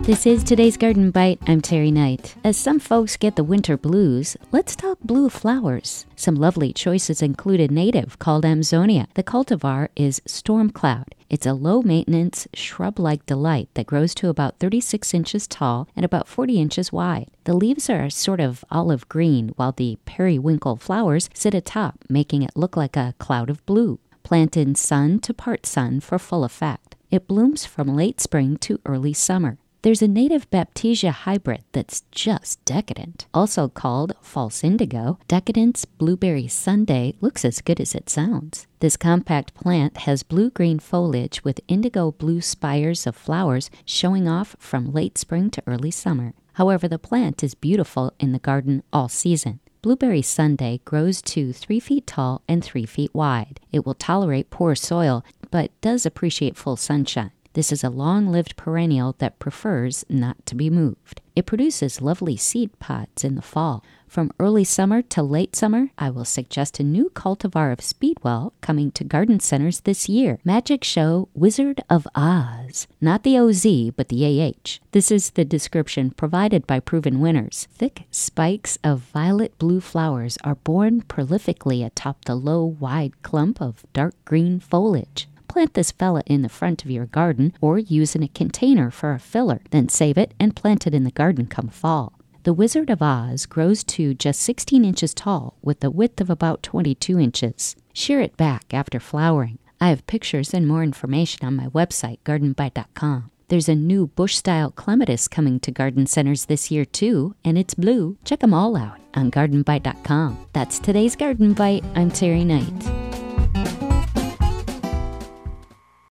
This is today's Garden Bite. I'm Terry Knight. As some folks get the winter blues, let's talk blue flowers. Some lovely choices include a native called Amzonia. The cultivar is Stormcloud. It's a low-maintenance, shrub-like delight that grows to about 36 inches tall and about 40 inches wide. The leaves are sort of olive green, while the periwinkle flowers sit atop, making it look like a cloud of blue. Plant in sun to part sun for full effect. It blooms from late spring to early summer. There's a native Baptisia hybrid that's just decadent. Also called false indigo, Decadence Blueberry Sundae looks as good as it sounds. This compact plant has blue-green foliage with indigo blue spires of flowers showing off from late spring to early summer. However, the plant is beautiful in the garden all season. Blueberry Sundae grows to 3 feet tall and 3 feet wide. It will tolerate poor soil, but does appreciate full sunshine. This is a long-lived perennial that prefers not to be moved. It produces lovely seed pods in the fall. From early summer to late summer, I will suggest a new cultivar of Speedwell coming to garden centers this year. Magic Show Wizard of Oz. Not the OZ, but the AH. This is the description provided by proven winners. Thick spikes of violet blue flowers are borne prolifically atop the low, wide clump of dark green foliage. Plant this fella in the front of your garden or use in a container for a filler, then save it and plant it in the garden come fall. The Wizard of Oz grows to just 16 inches tall with a width of about 22 inches. Shear it back after flowering. I have pictures and more information on my website, gardenbite.com. There's a new bush-style clematis coming to garden centers this year too, and it's blue. Check them all out on gardenbite.com. That's today's Garden Bite. I'm Terry Knight.